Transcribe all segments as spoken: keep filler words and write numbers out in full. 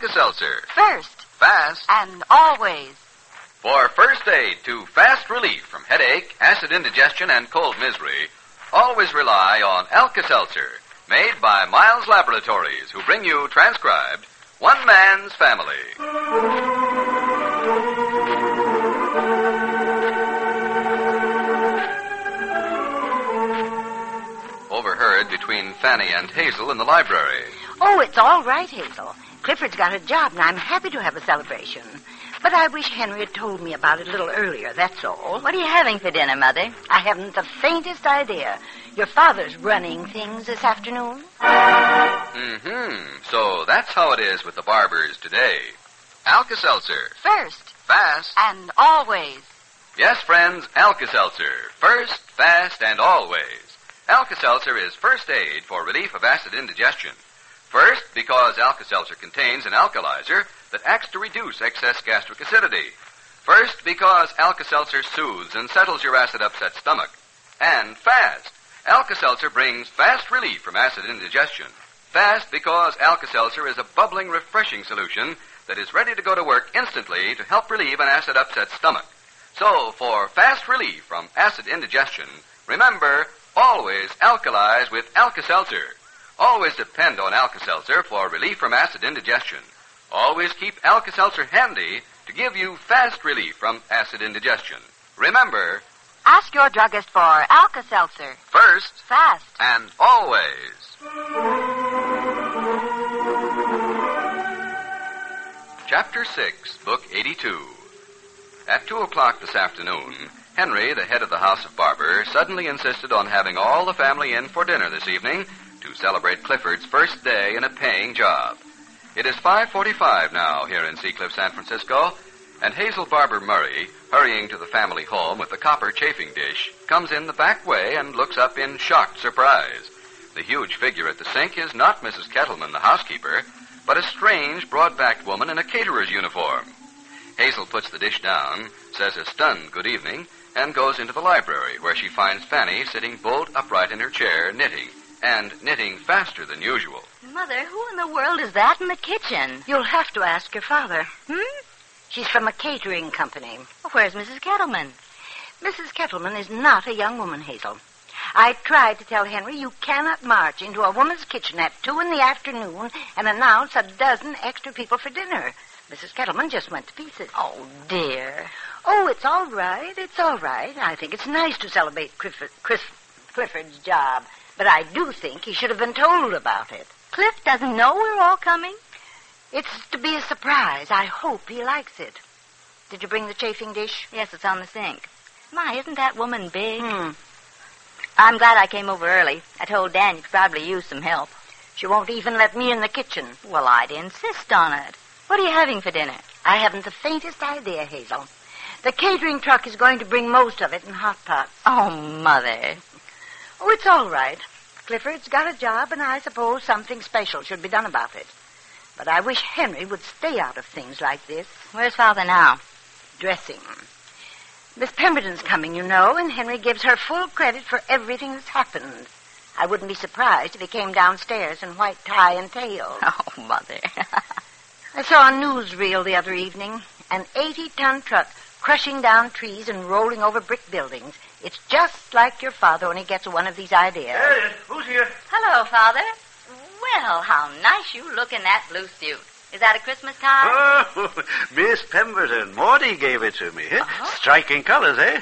Alka-Seltzer. First. Fast. And always. For first aid to fast relief from headache, acid indigestion, and cold misery, always rely on Alka-Seltzer, made by Miles Laboratories, who bring you transcribed One Man's Family. Overheard between Fanny and Hazel in the library. Oh, it's all right, Hazel. Clifford's got a job, and I'm happy to have a celebration. But I wish Henry had told me about it a little earlier, that's all. What are you having for dinner, Mother? I haven't the faintest idea. Your father's running things this afternoon. Mm-hmm. So that's how it is with the barbers today. Alka-Seltzer. First. Fast. And always. Yes, friends, Alka-Seltzer. First, fast, and always. Alka-Seltzer is first aid for relief of acid indigestion. First, because Alka-Seltzer contains an alkalizer that acts to reduce excess gastric acidity. First, because Alka-Seltzer soothes and settles your acid-upset stomach. And fast. Alka-Seltzer brings fast relief from acid indigestion. Fast because Alka-Seltzer is a bubbling, refreshing solution that is ready to go to work instantly to help relieve an acid-upset stomach. So, for fast relief from acid indigestion, remember, always alkalize with Alka-Seltzer. Always depend on Alka-Seltzer for relief from acid indigestion. Always keep Alka-Seltzer handy to give you fast relief from acid indigestion. Remember, ask your druggist for Alka-Seltzer. First. Fast. And always. Chapter six, Book eighty-two. At two o'clock this afternoon, Henry, the head of the House of Barber, suddenly insisted on having all the family in for dinner this evening to celebrate Clifford's first day in a paying job. It is five forty-five now here in Seacliff, San Francisco, and Hazel Barber Murray, hurrying to the family home with the copper chafing dish, comes in the back way and looks up in shocked surprise. The huge figure at the sink is not Missus Kettleman, the housekeeper, but a strange, broad-backed woman in a caterer's uniform. Hazel puts the dish down, says a stunned good evening, and goes into the library, where she finds Fanny sitting bolt upright in her chair, knitting, and knitting faster than usual. Mother, who in the world is that in the kitchen? You'll have to ask your father. Hmm? She's from a catering company. Well, where's Missus Kettleman? Missus Kettleman is not a young woman, Hazel. I tried to tell Henry you cannot march into a woman's kitchen at two in the afternoon and announce a dozen extra people for dinner. Missus Kettleman just went to pieces. Oh, dear. Oh, it's all right. It's all right. I think it's nice to celebrate Clifford, Chris, Clifford's job, but I do think he should have been told about it. Cliff doesn't know we're all coming? It's to be a surprise. I hope he likes it. Did you bring the chafing dish? Yes, it's on the sink. My, isn't that woman big? Hmm. I'm glad I came over early. I told Dan you could probably use some help. She won't even let me in the kitchen. Well, I'd insist on it. What are you having for dinner? I haven't the faintest idea, Hazel. The catering truck is going to bring most of it in hot pots. Oh, Mother. Oh, it's all right. Clifford's got a job, and I suppose something special should be done about it. But I wish Henry would stay out of things like this. Where's Father now? Dressing. Miss Pemberton's coming, you know, and Henry gives her full credit for everything that's happened. I wouldn't be surprised if he came downstairs in white tie and tails. Oh, Mother. I saw a newsreel the other evening. An eighty-ton truck crushing down trees and rolling over brick buildings. It's just like your father when he gets one of these ideas. There it is. Who's here? Hello, Father. Well, how nice you look in that blue suit. Is that a Christmas card? Oh, Miss Pemberton. Morty gave it to me. Eh? Uh-huh. Striking colors, eh?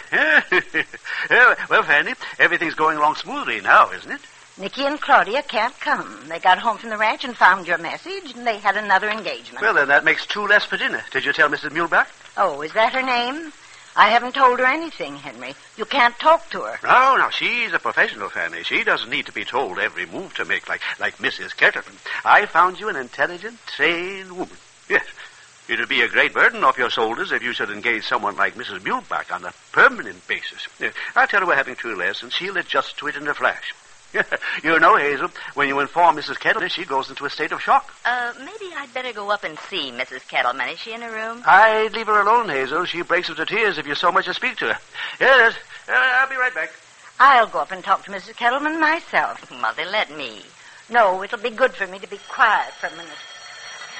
Yeah, well, Fanny, everything's going along smoothly now, isn't it? Nicky and Claudia can't come. They got home from the ranch and found your message, and they had another engagement. Well, then that makes two less for dinner. Did you tell Missus Muhlbach? Oh, is that her name? I haven't told her anything, Henry. You can't talk to her. No, no, she's a professional, Fanny. She doesn't need to be told every move to make, like like Missus Kettleman. I found you an intelligent, trained woman. Yes. It'd be a great burden off your shoulders if you should engage someone like Missus Muhlbach on a permanent basis. Yeah, I'll tell her we're having two lessons. She'll adjust to it in a flash. You know, Hazel, when you inform Missus Kettleman, she goes into a state of shock. Uh, maybe I'd better go up and see Missus Kettleman. Is she in her room? I'd leave her alone, Hazel. She breaks into tears if you so much as speak to her. Yes, uh, I'll be right back. I'll go up and talk to Missus Kettleman myself. Mother, let me. No, it'll be good for me to be quiet for a minute.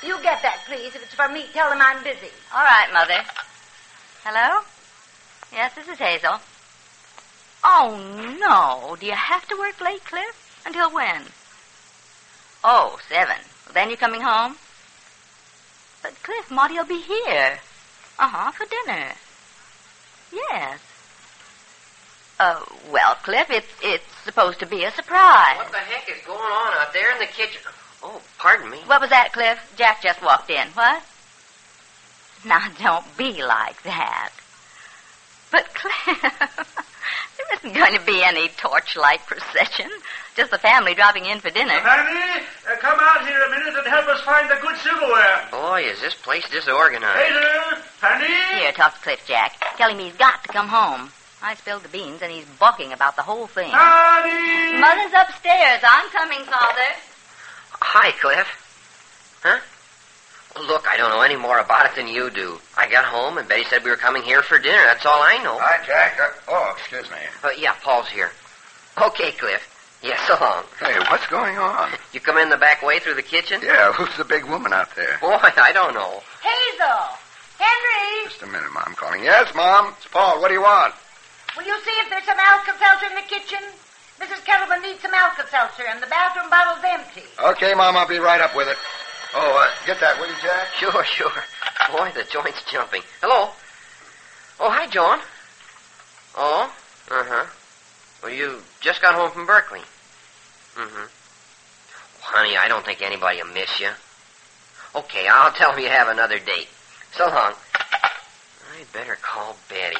You get that, please. If it's for me, tell them I'm busy. All right, Mother. Hello? Yes, this is Hazel. Oh, no. Do you have to work late, Cliff? Until when? Oh, seven. Well, then you're coming home? But, Cliff, Maudie will be here. Uh-huh, for dinner. Yes. Uh, well, Cliff, it's, it's supposed to be a surprise. What the heck is going on out there in the kitchen? Oh, pardon me. What was that, Cliff? Jack just walked in. What? Now, don't be like that. But, Cliff, there isn't going to be any torchlight procession. Just the family dropping in for dinner. Fanny, uh, come out here a minute and help us find the good silverware. Boy, is this place disorganized. Hazel, Fanny. Here, talk to Cliff, Jack. Tell him he's got to come home. I spilled the beans, and he's balking about the whole thing. Fanny! Mother's upstairs. I'm coming, Father. Hi, Cliff. Huh? Well, look, I don't know any more about it than you do. I got home, and Betty said we were coming here for dinner. That's all I know. Hi, Jack. Uh, oh, excuse me. Uh, yeah, Paul's here. Okay, Cliff. Yeah, so long. Hey, what's going on? You come in the back way through the kitchen? Yeah, who's the big woman out there? Boy, I don't know. Hazel! Henry! Just a minute, Mom calling. Yes, Mom. It's Paul. What do you want? Will you see if there's some Alka-Seltzer in the kitchen? Missus Kettleman needs some Alka-Seltzer, and the bathroom bottle's empty. Okay, Mom. I'll be right up with it. Oh, uh, get that, will you, Jack? Sure, sure. Boy, the joint's jumping. Hello? Oh, hi, John. Oh? Uh-huh. Well, you just got home from Berkeley. Mm-hmm. Well, honey, I don't think anybody will miss you. Okay, I'll tell them you have another date. So long. I'd better call Betty.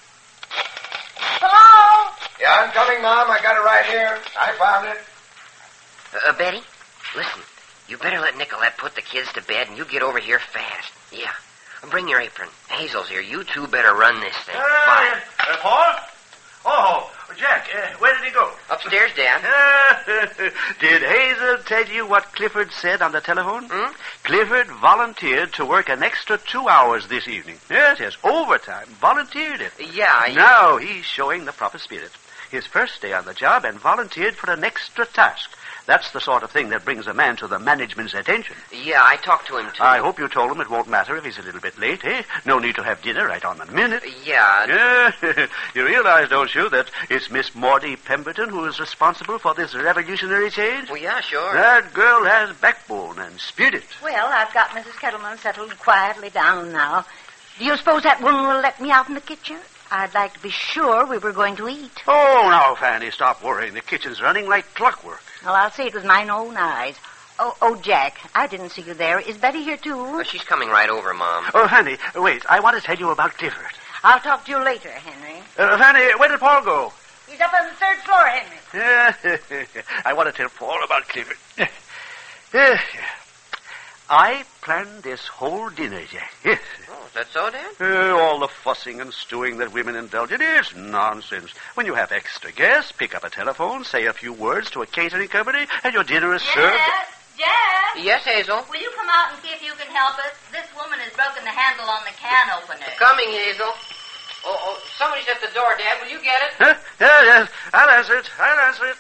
Hello? Yeah, I'm coming, Mom. I got it right here. I found it. Uh, uh, Betty, listen. You better let Nicolette put the kids to bed, and you get over here fast. Yeah. Bring your apron. Hazel's here. You two better run this thing. Uh, Bye. uh, Paul? Oh, Jack, uh, where did he go? Upstairs, Dad. Did Hazel tell you what Clifford said on the telephone? Hmm? Clifford volunteered to work an extra two hours this evening. Yes, yes, overtime. Volunteered it. Yeah, I... Now he's showing the proper spirit. His first day on the job and volunteered for an extra task. That's the sort of thing that brings a man to the management's attention. Yeah, I talked to him, too. I hope you told him it won't matter if he's a little bit late, eh? No need to have dinner right on the minute. Yeah. Yeah, you realize, don't you, that it's Miss Maudie Pemberton who is responsible for this revolutionary change? Well, yeah, sure. That girl has backbone and spirit. Well, I've got Missus Kettleman settled quietly down now. Do you suppose that woman will let me out in the kitchen? I'd like to be sure we were going to eat. Oh, now, Fanny, stop worrying. The kitchen's running like clockwork. Well, I'll see it with mine own eyes. Oh, oh, Jack, I didn't see you there. Is Betty here, too? Well, she's coming right over, Mom. Oh, Fanny, wait. I want to tell you about Clifford. I'll talk to you later, Henry. Uh, Fanny, where did Paul go? He's up on the third floor, Henry. I want to tell Paul about Clifford. Yeah. I planned this whole dinner, Jack. Yes. Oh, is that so, Dad? Uh, all the fussing and stewing that women indulge in is nonsense. When you have extra guests, pick up a telephone, say a few words to a catering company, and your dinner is served. Yes, Jeff. Yes, Hazel? Will you come out and see if you can help us? This woman has broken the handle on the can opener. Coming, Hazel. Oh, oh, somebody's at the door, Dad. Will you get it? Huh? Yeah, yes. I'll answer it. I'll answer it.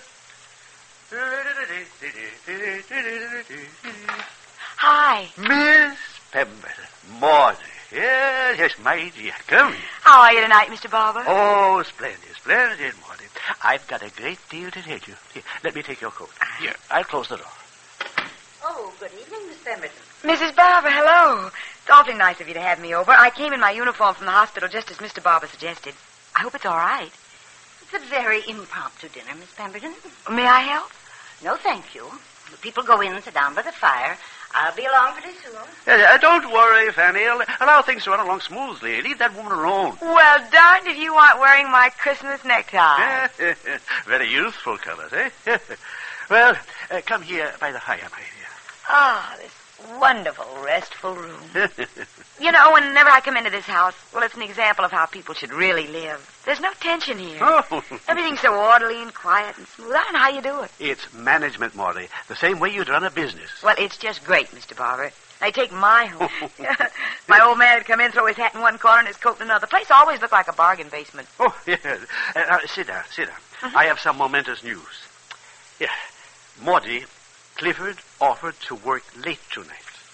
Hi. Miss Pemberton. Maudie. Yes, yes, my dear. Come in. How are you tonight, Mister Barber? Oh, splendid, splendid, Maudie. I've got a great deal to tell you. Here, let me take your coat. Here, I'll close the door. Oh, good evening, Miss Pemberton. Missus Barber, hello. It's awfully nice of you to have me over. I came in my uniform from the hospital just as Mister Barber suggested. I hope it's all right. It's a very impromptu dinner, Miss Pemberton. May I help? No, thank you. The people go in and sit down by the fire. I'll be along pretty soon. Uh, don't worry, Fanny. Allow things to run along smoothly. Leave that woman alone. Well, darned if you aren't wearing my Christmas necktie. Very youthful colors, eh? Well, uh, come here by the fire, my dear. Ah, this wonderful, restful room. You know, whenever I come into this house, well, it's an example of how people should really live. There's no tension here. Oh. Everything's so orderly and quiet and smooth. I don't know how you do it. It's management, Maudie. The same way you'd run a business. Well, it's just great, Mister Barber. I take my home. My old man would come in, throw his hat in one corner and his coat in another. The place always looked like a bargain basement. Oh, yes. Uh, uh, sit down, sit down. Mm-hmm. I have some momentous news. Yeah. Maudie, Clifford offered to work late tonight.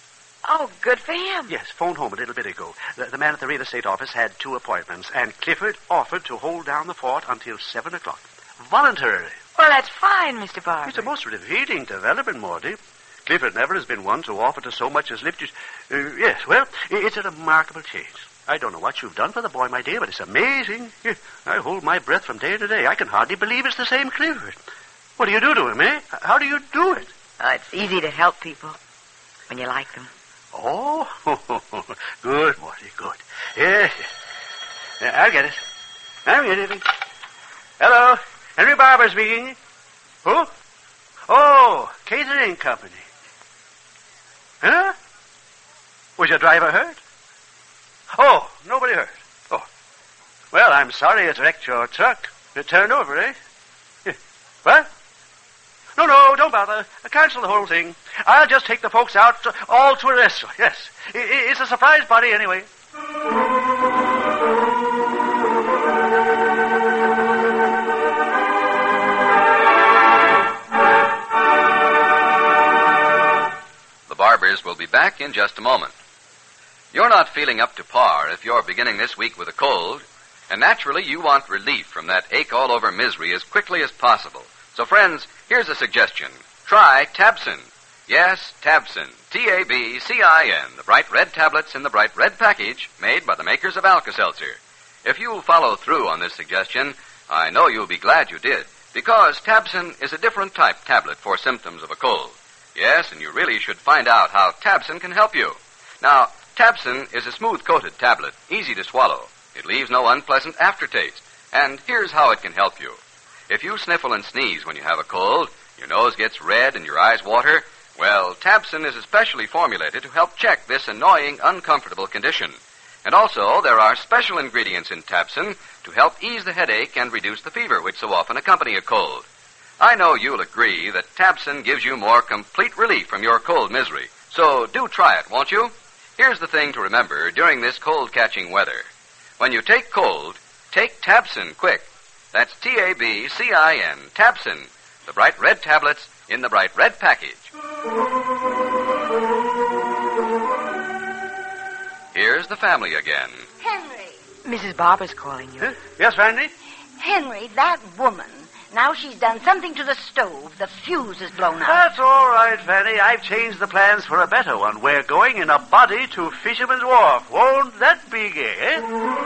Oh, good for him. Yes, phoned home a little bit ago. The, the man at the real estate office had two appointments, and Clifford offered to hold down the fort until seven o'clock. Voluntarily. Well, that's fine, Mister Barber. It's a most revealing development, Morty. Clifford never has been one to offer to so much as lift his... Uh, yes, well, it's a remarkable change. I don't know what you've done for the boy, my dear, but it's amazing. I hold my breath from day to day. I can hardly believe it's the same Clifford. What do you do to him, eh? How do you do it? Oh, it's easy to help people when you like them. Oh, good, Morty, good. Yes, yes. Yeah, I'll get it. I'll get it. Hello, Henry Barber speaking. Who? Oh, catering company. Huh? Was your driver hurt? Oh, nobody hurt. Oh. Well, I'm sorry it wrecked your truck. It turned over, eh? Yeah. What? No, no, don't bother. Cancel the whole thing. I'll just take the folks out to, all to a restaurant. Yes. I, I, it's a surprise party anyway. The Barbers will be back in just a moment. You're not feeling up to par if you're beginning this week with a cold, and naturally you want relief from that ache-all-over misery as quickly as possible. So, friends, here's a suggestion. Try Tabsin. Yes, Tabsin. T A B C I N, the bright red tablets in the bright red package made by the makers of Alka-Seltzer. If you'll follow through on this suggestion, I know you'll be glad you did, because Tabsin is a different type tablet for symptoms of a cold. Yes, and you really should find out how Tabsin can help you. Now, Tabsin is a smooth-coated tablet, easy to swallow. It leaves no unpleasant aftertaste. And here's how it can help you. If you sniffle and sneeze when you have a cold, your nose gets red and your eyes water, well, Tabsin is especially formulated to help check this annoying, uncomfortable condition. And also, there are special ingredients in Tabsin to help ease the headache and reduce the fever, which so often accompany a cold. I know you'll agree that Tabsin gives you more complete relief from your cold misery. So do try it, won't you? Here's the thing to remember during this cold-catching weather. When you take cold, take Tabsin quick. That's T A B C I N, Tabsin, the bright red tablets in the bright red package. Here's the family again. Henry. Missus Barber's calling you. Huh? Yes, Randy? Henry, that woman. Now she's done something to the stove. The fuse is blown out. That's all right, Fanny. I've changed the plans for a better one. We're going in a body to Fisherman's Wharf. Won't that be gay, eh?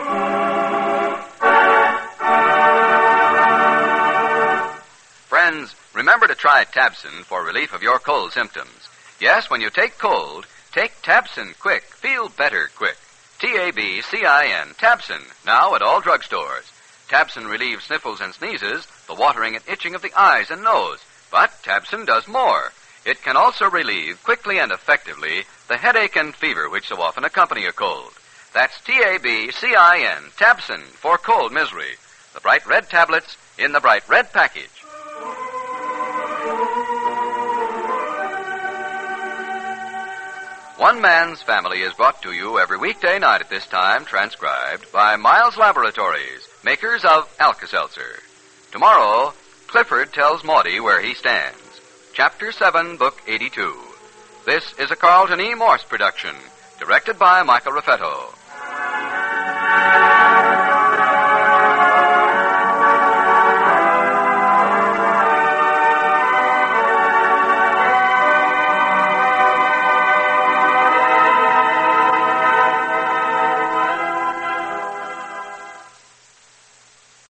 Friends, remember to try Tabsin for relief of your cold symptoms. Yes, when you take cold, take Tabsin quick. Feel better quick. T A B C I N, Tabsin, now at all drugstores. Tabsin relieves sniffles and sneezes, the watering and itching of the eyes and nose. But Tabsin does more. It can also relieve quickly and effectively the headache and fever which so often accompany a cold. That's T A B C I N, Tabsin, for cold misery. The bright red tablets in the bright red package. One Man's Family is brought to you every weekday night at this time, transcribed by Miles Laboratories, makers of Alka-Seltzer. Tomorrow, Clifford tells Maudie where he stands. Chapter seven, Book eighty-two. This is a Carlton E. Morse production, directed by Michael Raffetto.